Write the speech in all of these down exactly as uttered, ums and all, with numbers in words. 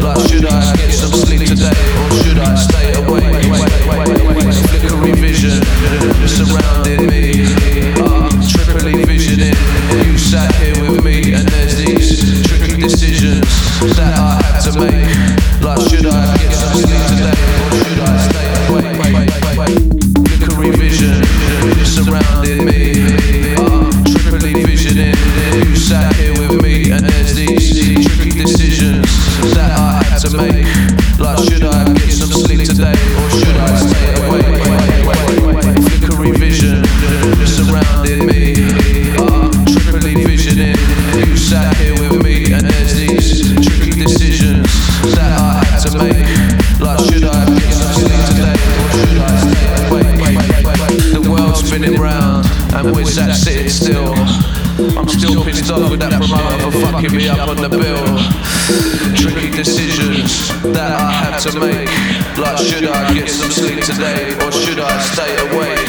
Like, should I get some sleep today or should I stay awake? Flickery vision surrounding me. I'm triply visioning. You sat here with me and there's these tricky decisions that I had to make. Like, should I get some sleep today or should I stay awake? Flickery vision surrounding me. I'm triply visioning. You sat here with me and there's these tricky decisions that I had to make. Like, should I get some sleep today or should I stay awake? Flickery vision surrounding me. I'm triply visioning. You sat here with me and there's these tricky decisions that I had to make. Like, should I get some sleep today or should I stay awake? The world's spinning round and we're sat sitting still. I'm still pissed off with that promoter for fucking me up on the bill. Tricky decisions that I had to make. Like, should I get some sleep today or should I stay awake?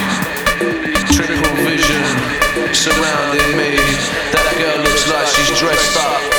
Triple vision surrounding me. That girl looks like she's dressed up